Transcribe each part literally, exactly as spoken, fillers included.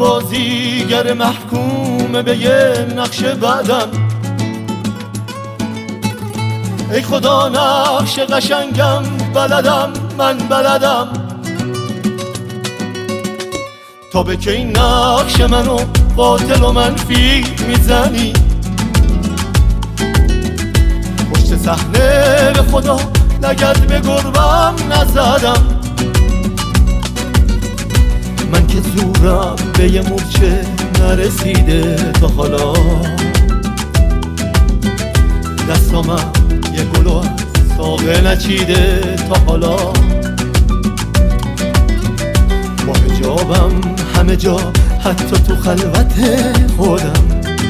بازیگر محکوم به یه نقش بعدم. ای خدا نقش قشنگم بلدم، من بلدم، تا به کی نقش منو قاتل و منفی میزنی؟ پشت صحنه به خدا لگد به گربم نزدم. من که زورم به یه مورچه نرسیده تا حالا، دستامم یه گلو از ساقه نچیده تا حالا. با حجابم همه جا، حتی تو خلوت خودم،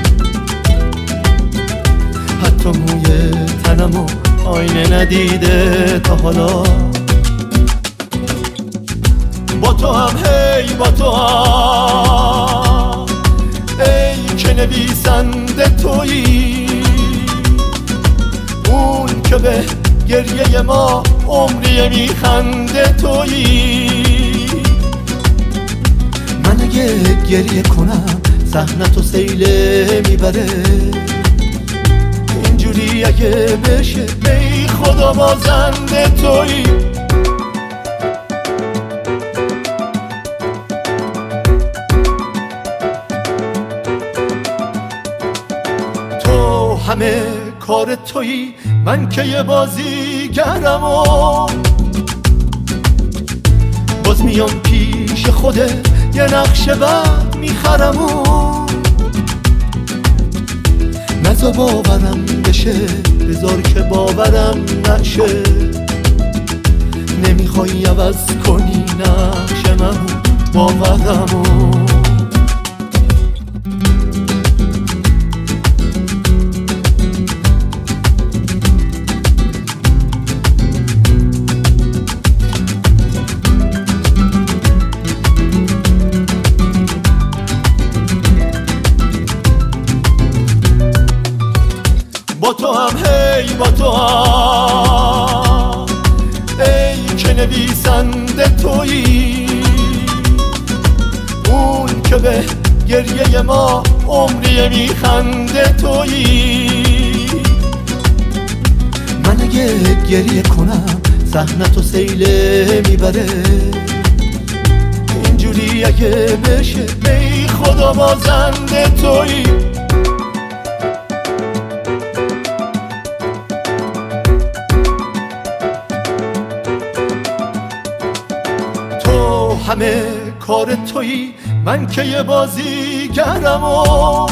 حتی موی تنمو آینه ندیده تا حالا. با تو هم هی با تو هم، ای که نویسنده تویی، اون که به گریه ما عمری میخنده تویی. من اگه گریه کنم صحنه تو سیله میبره، اینجوری اگه بشه ای خدا بازنده تویی. تو همه کار تویی، من که یه بازیگرم و باز میام پیش خوده یه نقش بعد میخرم و نزا باورم بشه، بذار که باورم نشه. نمیخوای عوض کنی نقش من باورم و با تو هم هی با تو هم، ای که نویسنده تویی، اون که به گریه ما عمری میخنده تویی. من اگه گریه کنم صحنه تو سیله میبره، اینجوری اگه بشه ای خدا بازنده تویی. همه کار تویی، من که یه بازیگرم و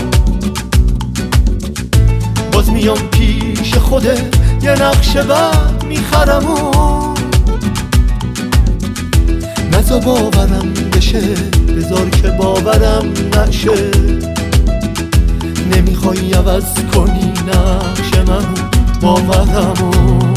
باز میام پیش خوده یه نقش بعد میخرم و نزا باورم بشه، بذار که باورم نشه. نمیخوای عوض کنی نقش من باورم و